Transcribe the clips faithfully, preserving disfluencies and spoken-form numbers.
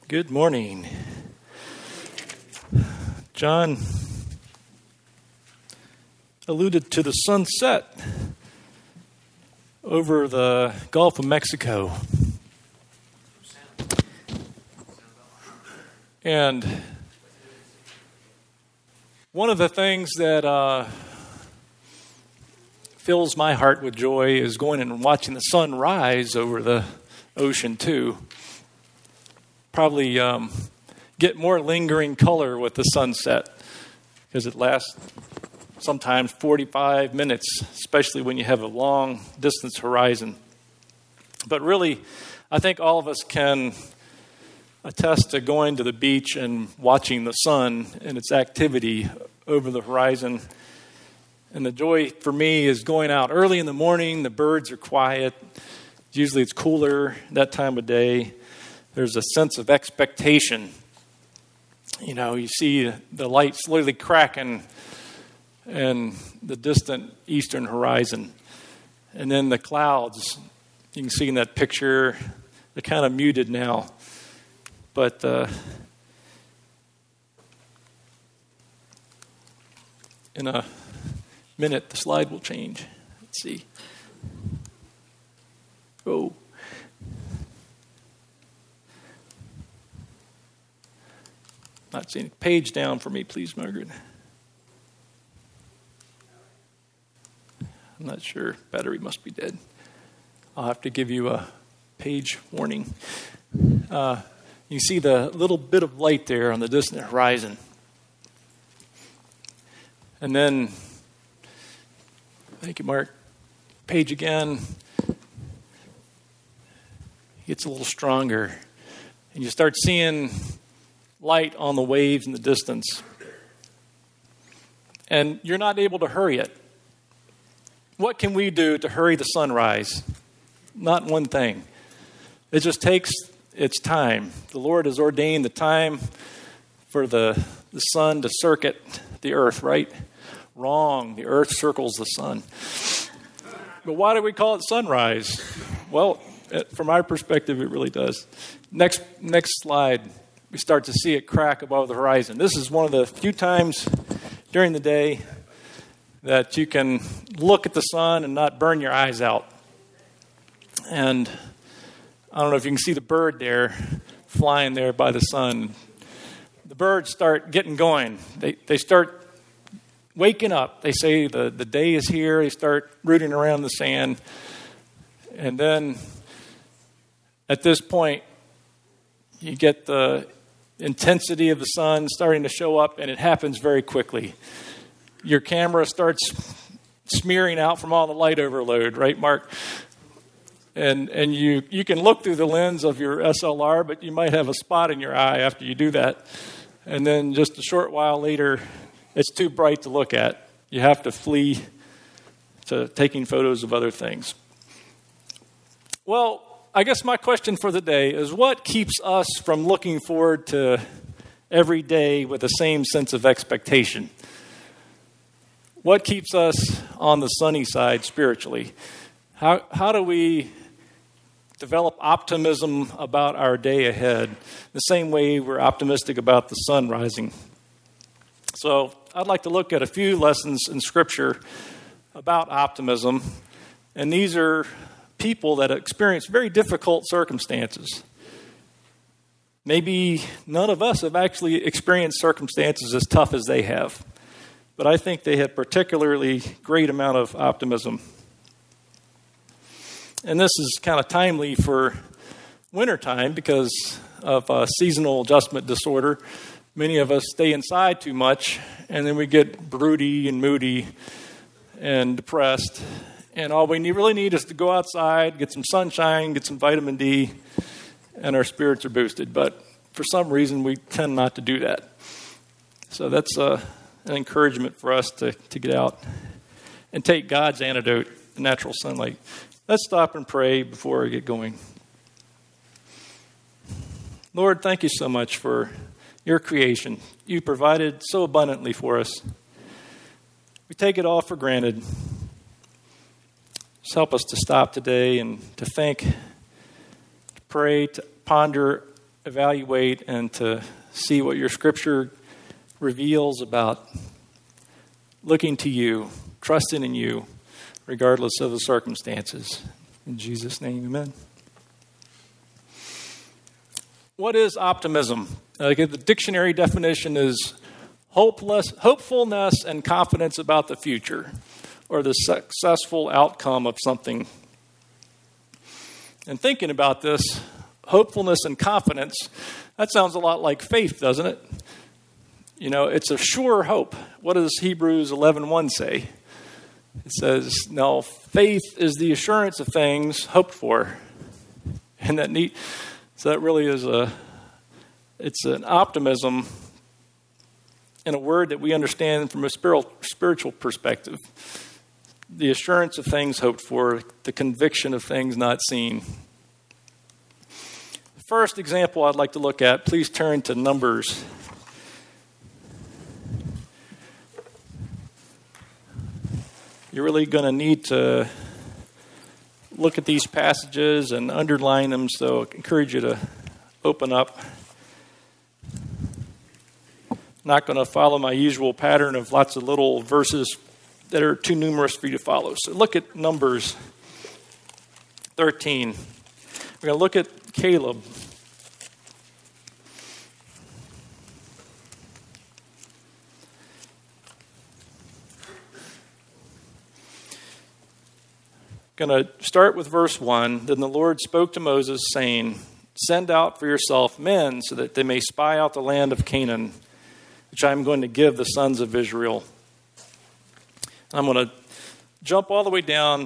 Good morning. John alluded to the sunset over the Gulf of Mexico. And one of the things that uh, fills my heart with joy is going and watching the sun rise over the ocean too. Probably um, get more lingering color with the sunset because it lasts sometimes forty-five minutes, especially when you have a long distance horizon. But really, I think all of us can attest to going to the beach and watching the sun and its activity over the horizon. And the joy for me is going out early in the morning. The birds are quiet. Usually it's cooler that time of day. There's a sense of expectation. You know, you see the light slowly cracking and the distant eastern horizon. And then the clouds, you can see in that picture, they're kind of muted now. But uh, in a minute, the slide will change. Let's see. Oh. Not seeing it. Page down for me, please, Margaret. I'm not sure. Battery must be dead. I'll have to give you a page warning. Uh, you see the little bit of light there on the distant horizon. And then, thank you, Mark. Page again. It gets a little stronger. And you start seeing light on the waves in the distance. And you're not able to hurry it. What can we do to hurry the sunrise? Not one thing. It just takes its time. The Lord has ordained the time for the, the sun to circuit the earth, right? Wrong. The earth circles the sun. But why do we call it sunrise? Well, from our perspective, it really does. Next, next slide. We start to see it crack above the horizon. This is one of the few times during the day that you can look at the sun and not burn your eyes out. And I don't know if you can see the bird there flying there by the sun. The birds start getting going. They they start waking up. They say the, the day is here. They start rooting around the sand. And then at this point, you get the intensity of the sun starting to show up, and it happens very quickly. Your camera starts smearing out from all the light overload, right, Mark? And and you, you can look through the lens of your S L R, but you might have a spot in your eye after you do that. And then just a short while later, it's too bright to look at. You have to flee to taking photos of other things. Well, I guess my question for the day is, what keeps us from looking forward to every day with the same sense of expectation? What keeps us on the sunny side spiritually? How how do we develop optimism about our day ahead the same way we're optimistic about the sun rising? So I'd like to look at a few lessons in Scripture about optimism, and these are people that experience very difficult circumstances. Maybe none of us have actually experienced circumstances as tough as they have, but I think they had particularly great amount of optimism. And this is kind of timely for wintertime because of uh, seasonal adjustment disorder. Many of us stay inside too much, and then we get broody and moody and depressed. And all we need, really need is to go outside, get some sunshine, get some vitamin D, and our spirits are boosted. But for some reason, we tend not to do that. So that's uh, an encouragement for us to, to get out and take God's antidote, the natural sunlight. Let's stop and pray before I get going. Lord, thank you so much for your creation. You provided so abundantly for us. We take it all for granted. Just help us to stop today and to think, to pray, to ponder evaluate and to see what your scripture reveals about looking to you, trusting in you, regardless of the circumstances. In Jesus' name, amen. What is optimism? Uh, the dictionary definition is hopeless, hopefulness and confidence about the future, or the successful outcome of something. And thinking about this, hopefulness and confidence, that sounds a lot like faith, doesn't it? You know, it's a sure hope. What does Hebrews eleven one say? It says, no, faith is the assurance of things hoped for. Isn't that neat? So that really is a, it's an optimism in a word that we understand from a spiritual perspective. The assurance of things hoped for, the conviction of things not seen. The first example I'd like to look at, please turn to Numbers. You're really going to need to look at these passages and underline them, so I encourage you to open up. Not going to follow my usual pattern of lots of little verses that are too numerous for you to follow. So look at Numbers thirteen. We're going to look at Caleb. Going to start with verse one. Then the Lord spoke to Moses, saying, send out for yourself men so that they may spy out the land of Canaan, which I am going to give the sons of Israel. I'm going to jump all the way down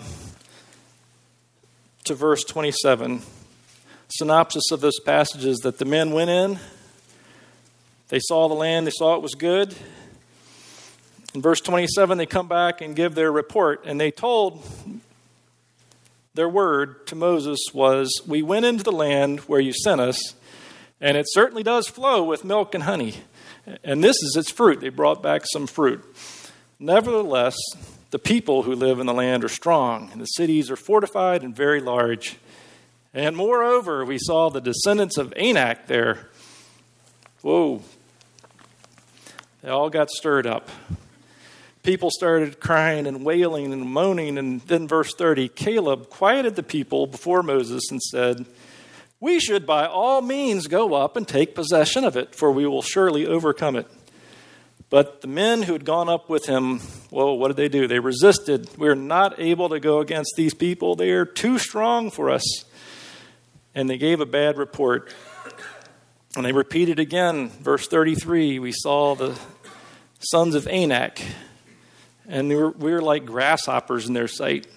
to verse twenty-seven. Synopsis of this passage is that the men went in, they saw the land, they saw it was good. In verse twenty-seven, they come back and give their report, and they told, their word to Moses was, we went into the land where you sent us, and it certainly does flow with milk and honey. And this is its fruit. They brought back some fruit. Nevertheless, the people who live in the land are strong, and the cities are fortified and very large. And moreover, we saw the descendants of Anak there. Whoa. They all got stirred up. People started crying and wailing and moaning. And then verse thirty, Caleb quieted the people before Moses and said, we should by all means go up and take possession of it, for we will surely overcome it. But the men who had gone up with him, well, what did they do? They resisted. We're not able to go against these people. They are too strong for us. And they gave a bad report. And they repeated again, verse thirty-three, we saw the sons of Anak, and we were, we were like grasshoppers in their sight.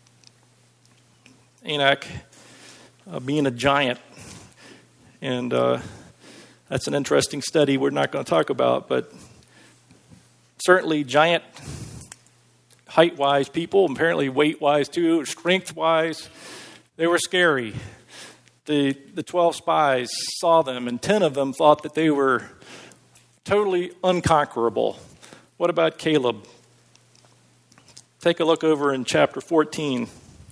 Anak uh, being a giant. And uh, that's an interesting study we're not going to talk about, but certainly giant height-wise people, apparently weight-wise too, strength-wise, they were scary. The, the twelve spies saw them, and ten of them thought that they were totally unconquerable. What about Caleb? Take a look over in chapter fourteen.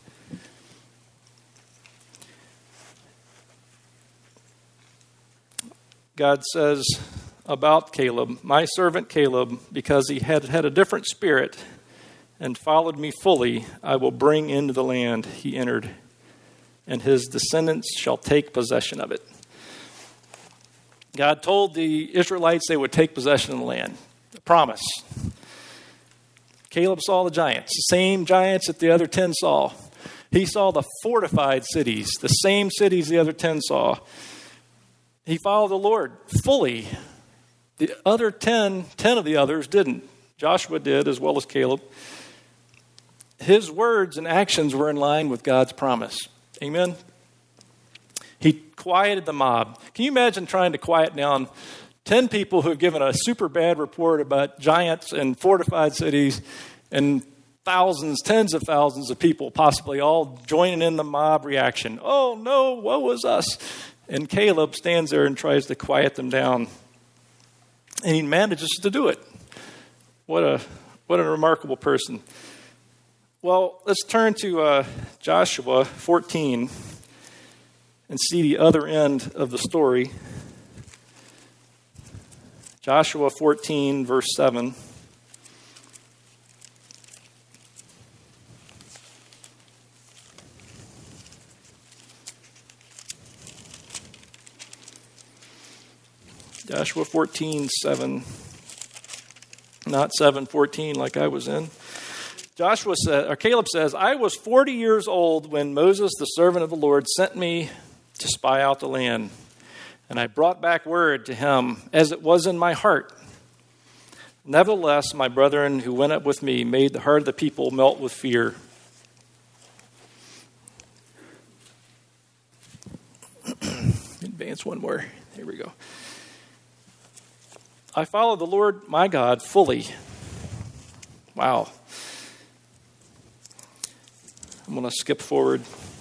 God says about Caleb, my servant Caleb, because he had had a different spirit and followed me fully, I will bring into the land he entered, and his descendants shall take possession of it. God told the Israelites they would take possession of the land. A promise. Caleb saw the giants, the same giants that the other ten saw. He saw the fortified cities, the same cities the other ten saw. He followed the Lord fully. The other ten, ten of the others didn't. Joshua did, as well as Caleb. His words and actions were in line with God's promise. Amen? He quieted the mob. Can you imagine trying to quiet down ten people who have given a super bad report about giants and fortified cities, and thousands, tens of thousands of people possibly all joining in the mob reaction? Oh no, woe is us. And Caleb stands there and tries to quiet them down. And he manages to do it. What a what a remarkable person. Well, let's turn to uh, Joshua fourteen. and see the other end of the story. Joshua fourteen, verse seven. Joshua fourteen, seven. Not seven fourteen like I was in. Joshua said, or Caleb says, I was forty years old when Moses, the servant of the Lord, sent me to spy out the land. And I brought back word to him as it was in my heart. Nevertheless, my brethren who went up with me made the heart of the people melt with fear. Advance one more. Here we go. I followed the Lord my God fully. Wow. I'm going to skip forward.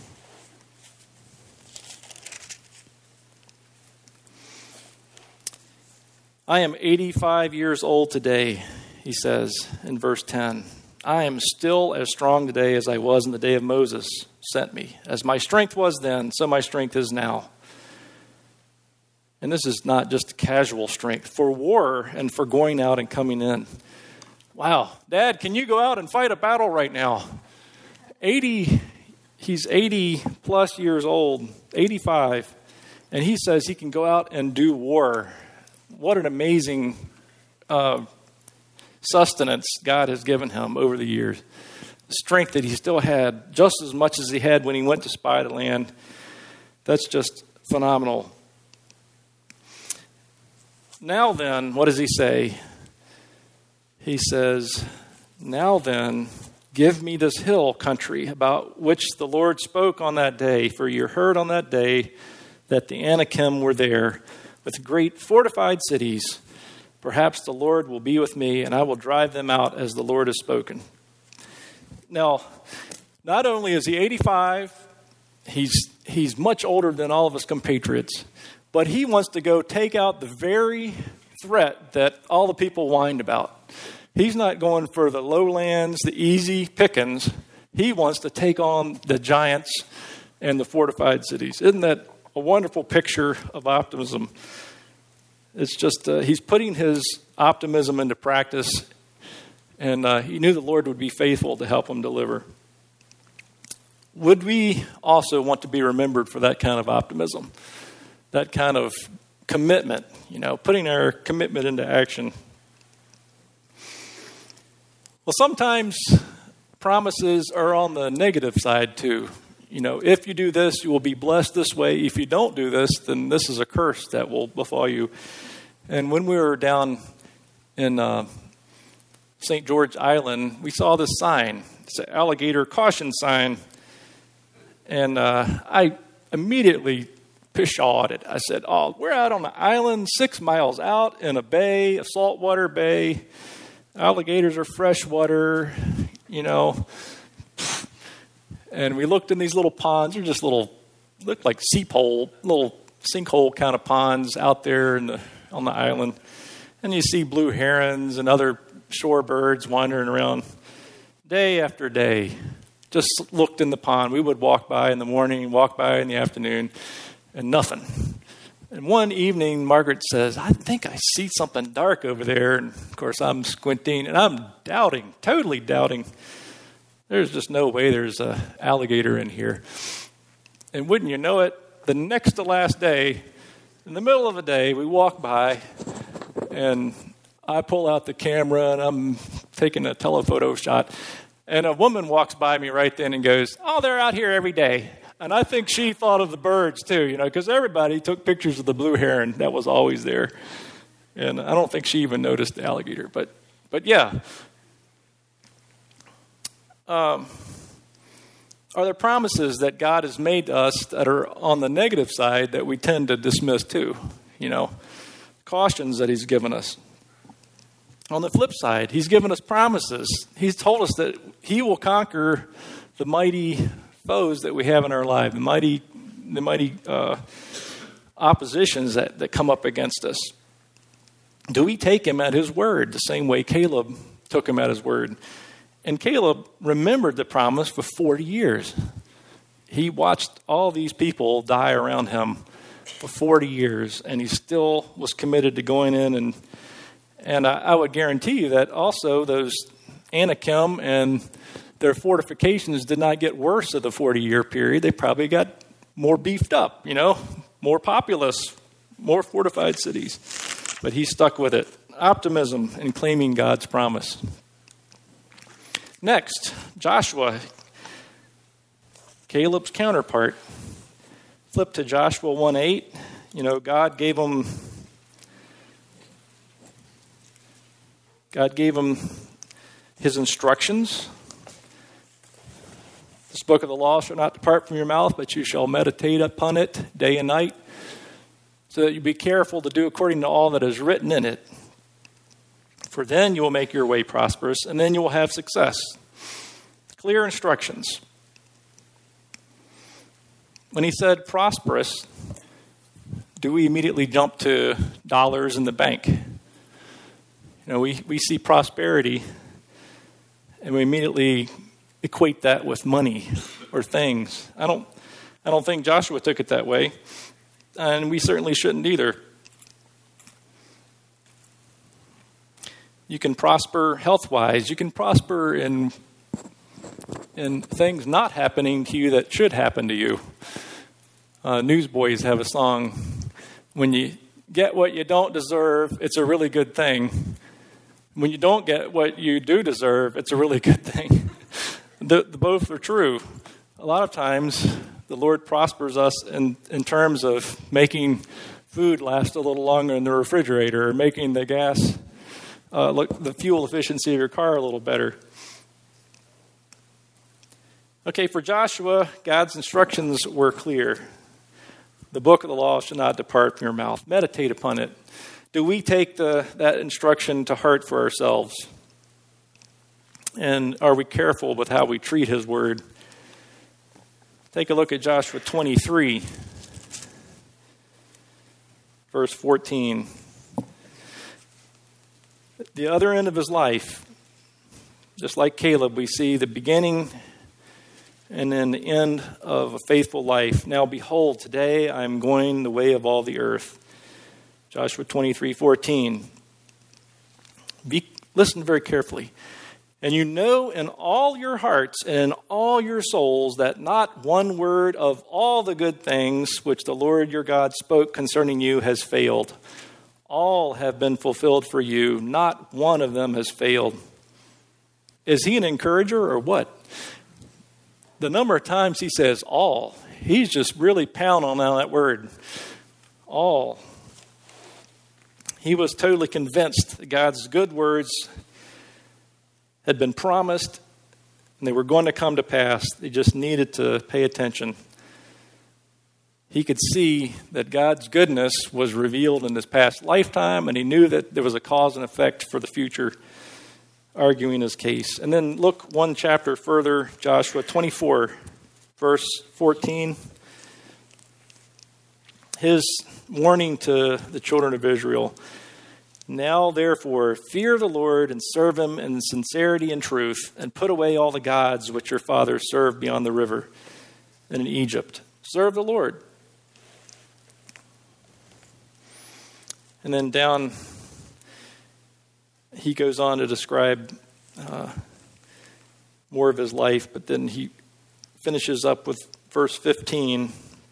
I am eighty-five years old today, he says in verse ten. I am still as strong today as I was in the day of Moses sent me. As my strength was then, so my strength is now. And this is not just casual strength, for war and for going out and coming in. Wow, Dad, can you go out and fight a battle right now? eighty, he's eighty plus years old, eighty-five, and he says he can go out and do war. What an amazing uh, sustenance God has given him over the years. The strength that he still had, just as much as he had when he went to spy the land. That's just phenomenal. Now then, what does he say? He says, now then, give me this hill country about which the Lord spoke on that day, for you heard on that day that the Anakim were there with great fortified cities. Perhaps the Lord will be with me, and I will drive them out as the Lord has spoken. Now, not only is he eighty-five, he's he's much older than all of us compatriots, but he wants to go take out the very threat that all the people whined about. He's not going for the lowlands, the easy pickings. He wants to take on the giants and the fortified cities. Isn't that a wonderful picture of optimism? It's just, uh, he's putting his optimism into practice, and uh, he knew the Lord would be faithful to help him deliver. Would we also want to be remembered for that kind of optimism, that kind of commitment, you know, putting our commitment into action? Well, sometimes promises are on the negative side too. You know, if you do this, you will be blessed this way. If you don't do this, then this is a curse that will befall you. And when we were down in uh, Saint George Island, we saw this sign. It's an alligator caution sign. And uh, I immediately pshawed it. I said, oh, we're out on an island six miles out in a bay, a saltwater bay. Alligators are freshwater, you know. And we looked in these little ponds. They're just little, look like seep hole, little sinkhole kind of ponds out there in the, on the island. And you see blue herons and other shorebirds wandering around day after day. Just looked in the pond. We would walk by in the morning, walk by in the afternoon, and nothing. And one evening, Margaret says, I think I see something dark over there. And, of course, I'm squinting, and I'm doubting, totally doubting. There's just no way there's an alligator in here. And wouldn't you know it, the next to last day, in the middle of the day, we walk by, and I pull out the camera, and I'm taking a telephoto shot. And a woman walks by me right then and goes, oh, they're out here every day. And I think she thought of the birds, too, you know, because everybody took pictures of the blue heron. That was always there. And I don't think she even noticed the alligator. But, but yeah. Um, are there promises that God has made to us that are on the negative side that we tend to dismiss, too? You know, cautions that he's given us. On the flip side, he's given us promises. He's told us that he will conquer the mighty foes that we have in our life, the mighty, the mighty uh, oppositions that, that come up against us. Do we take him at his word the same way Caleb took him at his word? And Caleb remembered the promise for forty years. he watched all these people die around him for forty years, and he still was committed to going in. And and I, I would guarantee you that also those Anakim and their fortifications did not get worse of the forty-year period. They probably got more beefed up, you know, more populous, more fortified cities. But he stuck with it. Optimism in claiming God's promise. Next, Joshua, Caleb's counterpart. Flip to Joshua one eight. You know, God gave him God gave him his instructions. This book of the law shall not depart from your mouth, but you shall meditate upon it day and night, so that you be careful to do according to all that is written in it. For then you will make your way prosperous, and then you will have success. Clear instructions. When he said prosperous, do we immediately jump to dollars in the bank? You know, we, we see prosperity, and we immediately equate that with money or things. I don't, I don't think Joshua took it that way, and we certainly shouldn't either. You can prosper health-wise. You can prosper in in things not happening to you that should happen to you. Uh, Newsboys have a song, when you get what you don't deserve, it's a really good thing. When you don't get what you do deserve, it's a really good thing. the, the both are true. A lot of times, the Lord prospers us in, in terms of making food last a little longer in the refrigerator, or making the gas, uh, look, the fuel efficiency of your car a little better. Okay, for Joshua, God's instructions were clear. The book of the law shall not depart from your mouth. Meditate upon it. Do we take the, that instruction to heart for ourselves? And are we careful with how we treat his word? Take a look at Joshua twenty-three, verse fourteen. At the other end of his life, just like Caleb, we see the beginning and then the end of a faithful life. Now behold, today I am going the way of all the earth. Joshua twenty-three fourteen. Be, listen very carefully. And you know in all your hearts and in all your souls that not one word of all the good things which the Lord your God spoke concerning you has failed. All have been fulfilled for you. Not one of them has failed. Is he an encourager or what? The number of times he says all, he's just really pounding on that word. All. He was totally convinced that God's good words had been promised and they were going to come to pass. They just needed to pay attention. He could see that God's goodness was revealed in this past lifetime, and he knew that there was a cause and effect for the future, arguing his case. And then look one chapter further, Joshua twenty-four, verse fourteen. His warning to the children of Israel. Now, therefore, fear the Lord and serve him in sincerity and truth, and put away all the gods which your fathers served beyond the river and in Egypt. Serve the Lord. And then down, he goes on to describe uh, more of his life, but then he finishes up with verse fifteen.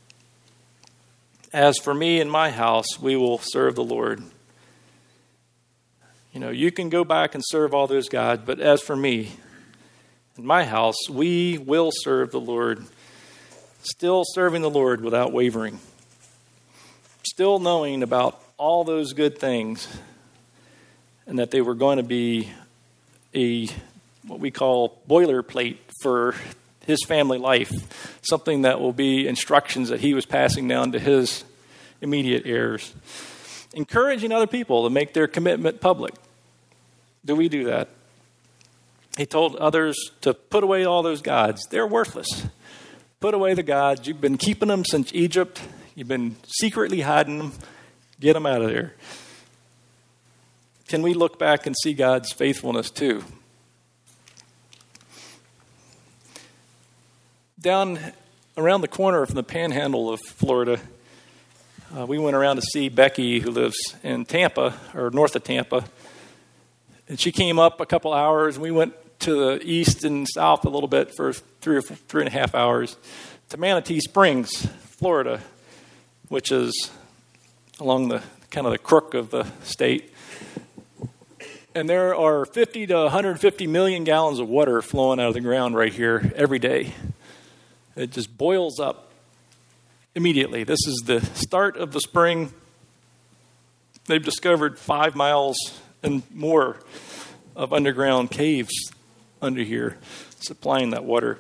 As for me and my house, we will serve the Lord. You know, you can go back and serve all those gods, but as for me and my house, we will serve the Lord. Still serving the Lord without wavering. Still knowing about all those good things, and that they were going to be a what we call boilerplate for his family life, something that will be instructions that he was passing down to his immediate heirs. Encouraging other people to make their commitment public. Do we do that? He told others to put away all those gods. They're worthless. Put away the gods. You've been keeping them since Egypt. You've been secretly hiding them. Get them out of there. Can we look back and see God's faithfulness too? Down around the corner from the panhandle of Florida. Uh, we went around to see Becky, who lives in Tampa, or north of Tampa. And she came up a couple hours, and we went to the east and south a little bit for three or four, three and a half hours to Manatee Springs, Florida, which is along the kind of the crook of the state. And there are fifty to one hundred fifty million gallons of water flowing out of the ground right here every day. It just boils up immediately. This is the start of the spring. They've discovered five miles and more of underground caves under here supplying that water.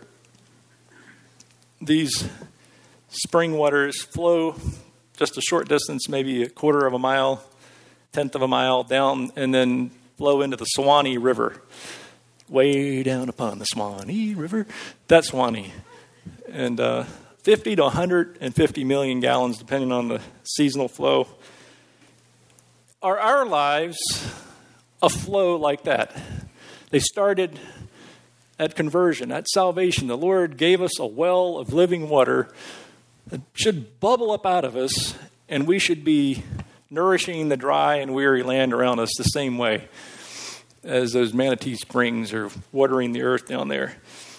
These spring waters flow just a short distance, maybe a quarter of a mile, tenth of a mile down, and then flow into the Suwannee River. Way down upon the Suwannee River. That's Suwannee. And uh, fifty to one hundred fifty million gallons, depending on the seasonal flow. Are our lives a flow like that? They started at conversion, at salvation. The Lord gave us a well of living water that should bubble up out of us, and we should be nourishing the dry and weary land around us the same way as those Manatee Springs are watering the earth down there.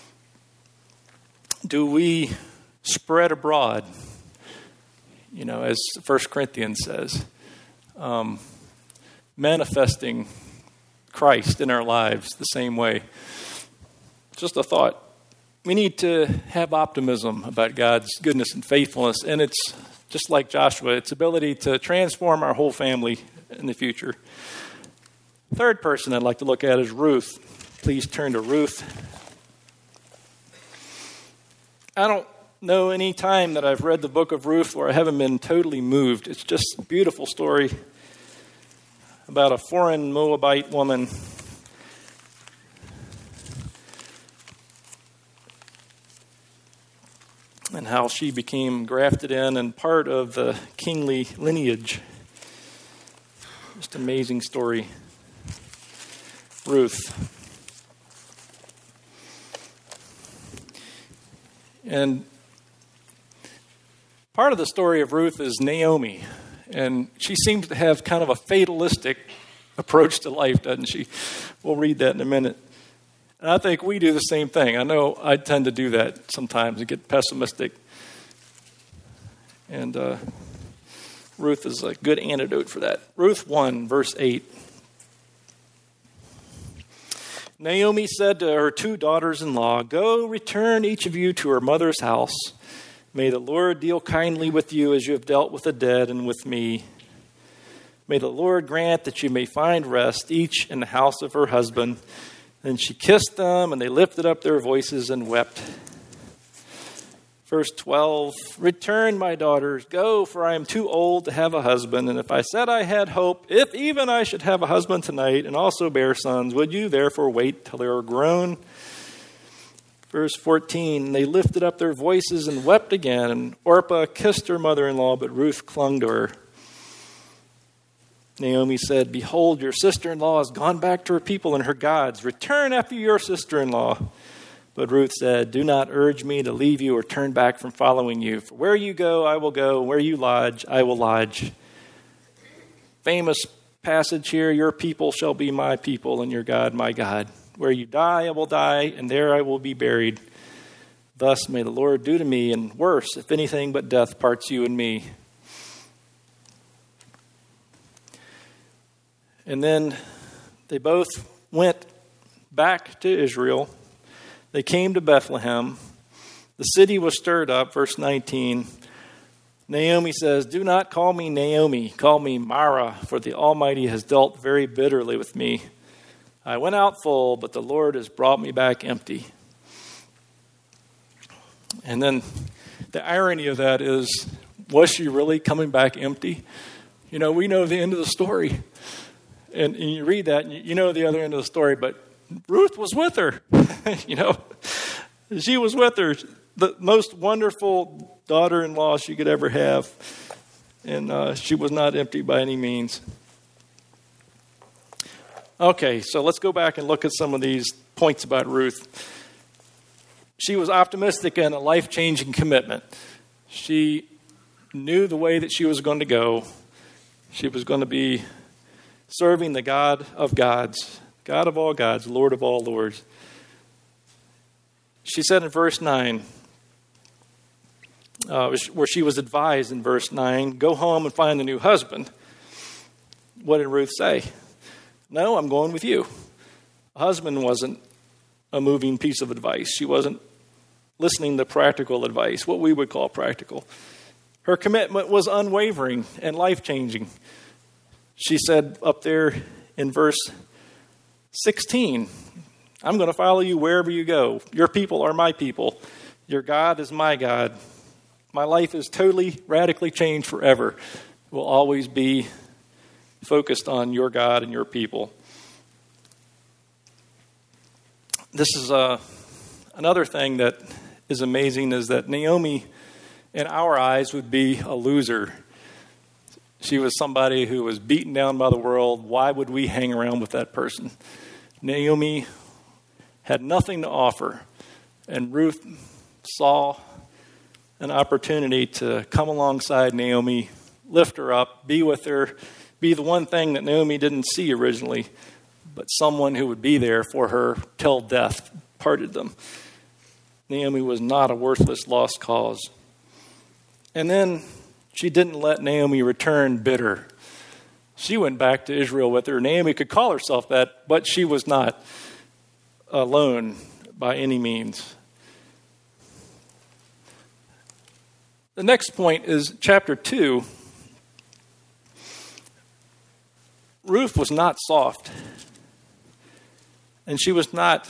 Do we spread abroad, you know, as First Corinthians says, um, manifesting Christ in our lives the same way? Just a thought. We need to have optimism about God's goodness and faithfulness, and it's just like Joshua, its ability to transform our whole family in the future. Third person I'd like to look at is Ruth. Please turn to Ruth. I don't know any time that I've read the book of Ruth where I haven't been totally moved. It's just a beautiful story about a foreign Moabite woman and how she became grafted in and part of the kingly lineage. Just an amazing story. Ruth. And part of the story of Ruth is Naomi. And she seems to have kind of a fatalistic approach to life, doesn't she? We'll read that in a minute. And I think we do the same thing. I know I tend to do that sometimes, to get pessimistic. And uh, Ruth is a good antidote for that. Ruth one, verse eight. Naomi said to her two daughters-in-law, "Go, return each of you to her mother's house. May the Lord deal kindly with you as you have dealt with the dead and with me. May the Lord grant that you may find rest, each in the house of her husband." Then she kissed them, and they lifted up their voices and wept. Verse twelve, "Return, my daughters, go, for I am too old to have a husband. And if I said I had hope, if even I should have a husband tonight and also bear sons, would you therefore wait till they are grown?" Verse fourteen, "They lifted up their voices and wept again. And Orpah kissed her mother-in-law, but Ruth clung to her. Naomi said, 'Behold, your sister-in-law has gone back to her people and her gods. Return after your sister-in-law.' But Ruth said, 'Do not urge me to leave you or turn back from following you. For where you go, I will go. Where you lodge, I will lodge.'" Famous passage here, "Your people shall be my people and your God my God. Where you die, I will die, and there I will be buried. Thus may the Lord do to me, and worse, if anything but death parts you and me." And then they both went back to Israel. They came to Bethlehem. The city was stirred up. Verse nineteen. Naomi says, "Do not call me Naomi. Call me Mara, for the Almighty has dealt very bitterly with me. I went out full, but the Lord has brought me back empty." And then the irony of that is, was she really coming back empty? You know, we know the end of the story. And, and you read that, and you know the other end of the story, but Ruth was with her. You know, she was with her. The most wonderful daughter-in-law she could ever have. And uh, she was not empty by any means. Okay, so let's go back and look at some of these points about Ruth. She was optimistic in a life-changing commitment. She knew the way that she was going to go. She was going to be serving the God of gods, God of all gods, Lord of all lords. She said in verse nine, uh, where she was advised in verse nine, go home and find a new husband. What did Ruth say? No, I'm going with you. A husband wasn't a moving piece of advice. She wasn't listening to practical advice, what we would call practical. Her commitment was unwavering and life-changing. She said up there in verse sixteen, I'm going to follow you wherever you go. Your people are my people. Your God is my God. My life is totally, radically changed forever. It will always be focused on your God and your people. This is uh, another thing that is amazing is that Naomi, in our eyes, would be a loser. She was somebody who was beaten down by the world. Why would we hang around with that person? Naomi had nothing to offer, and Ruth saw an opportunity to come alongside Naomi, lift her up, be with her, be the one thing that Naomi didn't see originally, but someone who would be there for her till death parted them. Naomi was not a worthless, lost cause. And then she didn't let Naomi return bitter. She went back to Israel with her. Naomi could call herself that, but she was not alone by any means. The next point is chapter two. Ruth was not soft, and she was not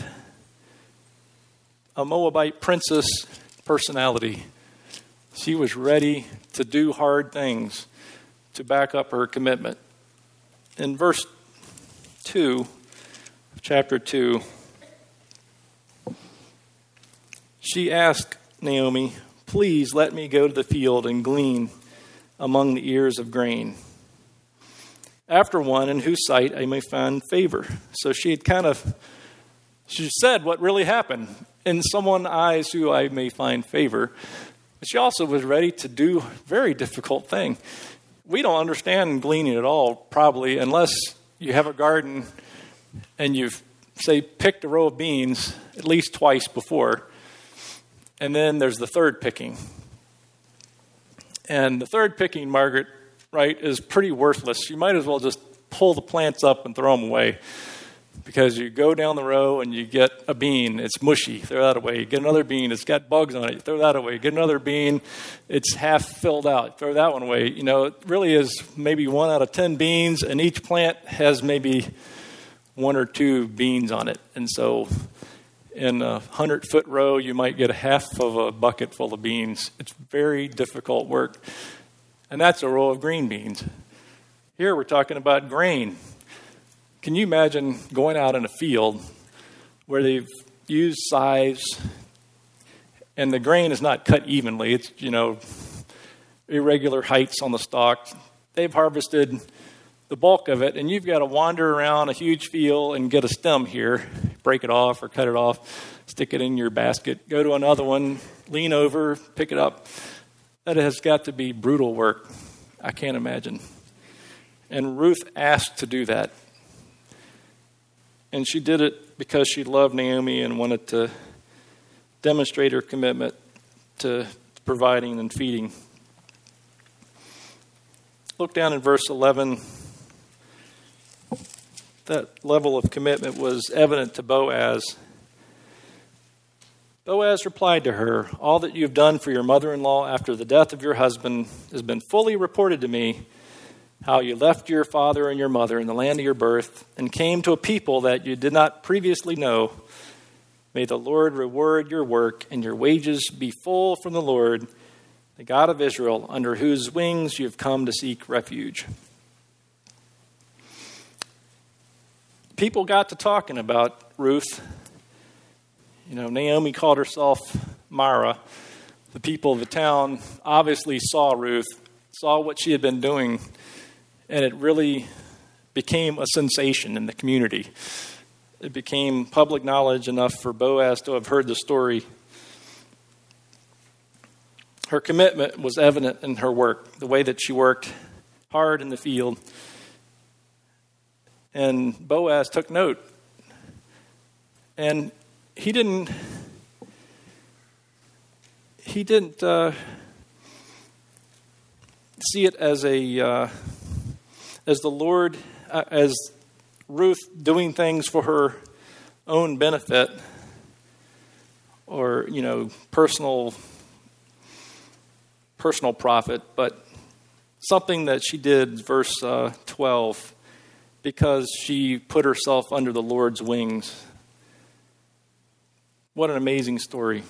a Moabite princess personality. She was ready to do hard things to back up her commitment. In verse two, chapter two, she asked Naomi, please let me go to the field and glean among the ears of grain, after one in whose sight I may find favor. So she had kind of, she said what really happened. In someone's eyes who I may find favor. But she also was ready to do a very difficult thing. We don't understand gleaning at all, probably, unless you have a garden and you've, say, picked a row of beans at least twice before. And then there's the third picking. And the third picking, Margaret, right, is pretty worthless. You might as well just pull the plants up and throw them away. Because you go down the row and you get a bean, it's mushy, throw that away. You get another bean, it's got bugs on it, throw that away. You get another bean, it's half filled out, throw that one away. You know, it really is maybe one out of ten beans, and each plant has maybe one or two beans on it. And so in a hundred-foot row, you might get a half of a bucket full of beans. It's very difficult work. And that's a row of green beans. Here we're talking about grain. Can you imagine going out in a field where they've used scythes and the grain is not cut evenly? It's, you know, irregular heights on the stalk. They've harvested the bulk of it, and you've got to wander around a huge field and get a stem here, break it off or cut it off, stick it in your basket, go to another one, lean over, pick it up. That has got to be brutal work. I can't imagine. And Ruth asked to do that. And she did it because she loved Naomi and wanted to demonstrate her commitment to providing and feeding. Look down in verse eleven. That level of commitment was evident to Boaz. Boaz replied to her, all that you have done for your mother-in-law after the death of your husband has been fully reported to me, how you left your father and your mother in the land of your birth and came to a people that you did not previously know. May the Lord reward your work and your wages be full from the Lord, the God of Israel, under whose wings you have come to seek refuge. People got to talking about Ruth. You know, Naomi called herself Mara. The people of the town obviously saw Ruth, saw what she had been doing, and it really became a sensation in the community. It became public knowledge enough for Boaz to have heard the story. her commitment was evident in her work, the way that she worked hard in the field. And Boaz took note. And he didn't, he didn't uh, see it as a, uh, as the Lord, uh, as Ruth doing things for her own benefit or, you know, personal, personal profit, but something that she did, verse uh, twelve, because she put herself under the Lord's wings. What an amazing story.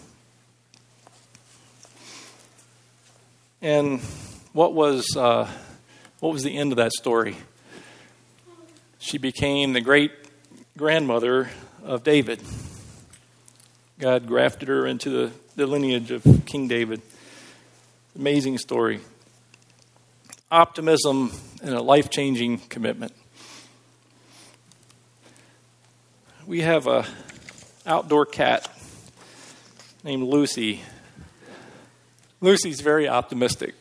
And what was uh, what was the end of that story? She became the great grandmother of David. God grafted her into the, the lineage of King David. Amazing story. Optimism and a life-changing commitment. We have a outdoor cat named Lucy. Lucy's very optimistic.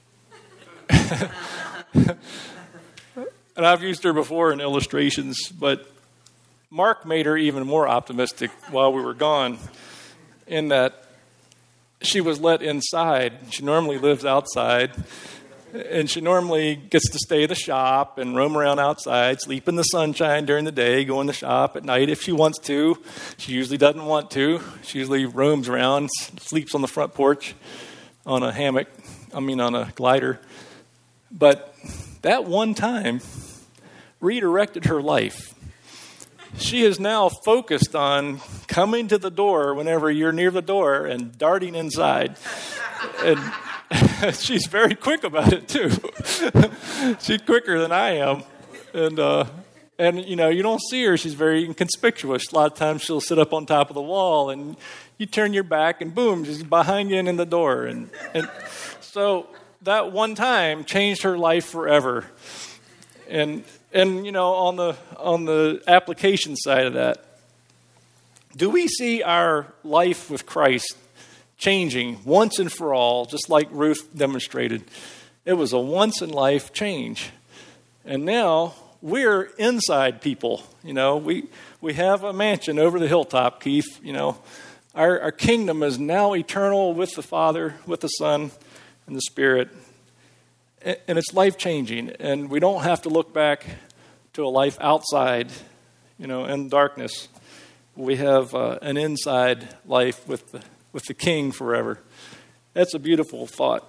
And I've used her before in illustrations, but Mark made her even more optimistic while we were gone, in that she was let inside. She normally lives outside, and she normally gets to stay at the shop and roam around outside, sleep in the sunshine during the day, go in the shop at night if she wants to. She usually doesn't want to. She usually roams around, sleeps on the front porch on a hammock, I mean on a glider. But that one time redirected her life. She is now focused on coming to the door whenever you're near the door and darting inside. And she's very quick about it, too. She's quicker than I am. And, uh, and, you know, you don't see her. She's very inconspicuous. A lot of times she'll sit up on top of the wall, and you turn your back, and boom, she's behind you and in the door. And, and so that one time changed her life forever. And, and you know, on the on the application side of that, do we see our life with Christ changing once and for all, just like Ruth demonstrated? It was a once-in-life change. And now we're inside people. You know, we we have a mansion over the hilltop, Keith. You know, our, our kingdom is now eternal with the Father, with the Son, and the Spirit. And it's life-changing. And we don't have to look back to a life outside, you know, in darkness. We have uh, an inside life with the with the King forever. That's a beautiful thought.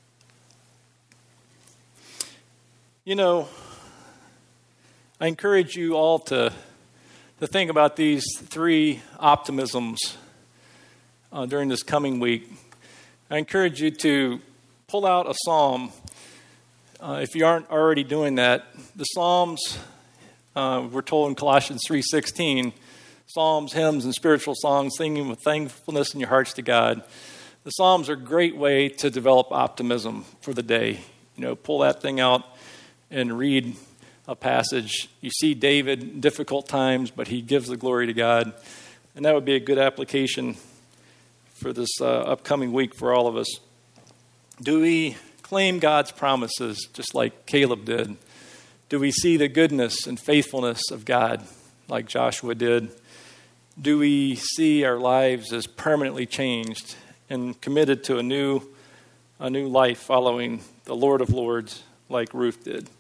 You know, I encourage you all to, to think about these three optimisms uh, during this coming week. I encourage you to pull out a psalm. Uh, if you aren't already doing that, the Psalms, uh, we're told in Colossians three sixteen, psalms, hymns, and spiritual songs, singing with thankfulness in your hearts to God. The Psalms are a great way to develop optimism for the day. You know, pull that thing out and read a passage. You see David in difficult times, but he gives the glory to God. And that would be a good application for this uh, upcoming week for all of us. Do we claim God's promises just like Caleb did? Do we see the goodness and faithfulness of God like Joshua did? Do we see our lives as permanently changed and committed to a new, a new life following the Lord of Lords like Ruth did?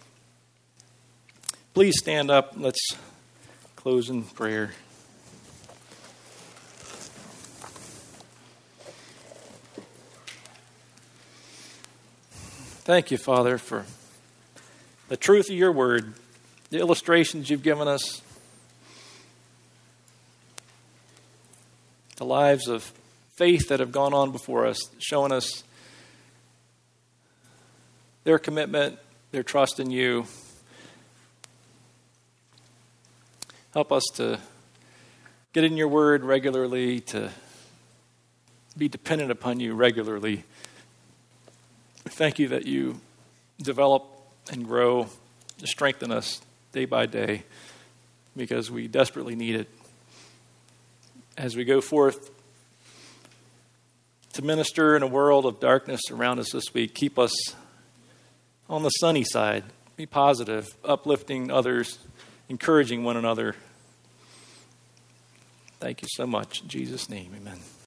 Please stand up. Let's close in prayer. Thank you, Father, for the truth of your word, the illustrations you've given us, the lives of faith that have gone on before us, showing us their commitment, their trust in you. Help us to get in your word regularly, to be dependent upon you regularly. Thank you that you develop and grow, to strengthen us day by day, because we desperately need it. As we go forth to minister in a world of darkness around us this week. Keep us on the sunny side. Be positive, uplifting others, encouraging one another. Thank you so much. In Jesus' name, amen.